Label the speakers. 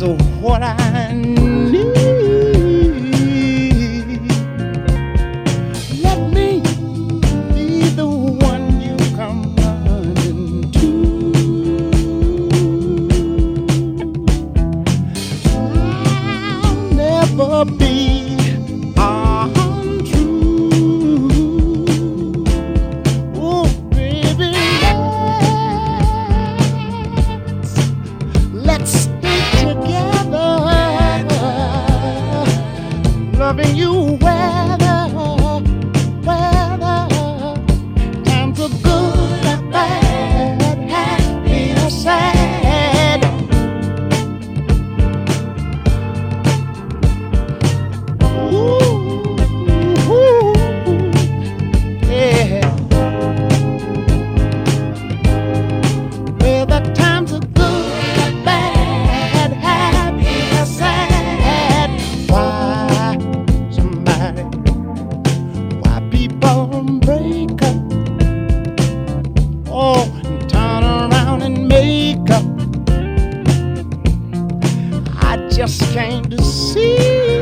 Speaker 1: is what I need. Let me be the one you come running to. I'll never be untrue. Oh, baby, let's stay together, loving you weather, times are good or bad, happy or sad. Ooh, yeah. Whether times are good or bad, happy or sad. Why people break up, oh, and turn around and make up. I just came to see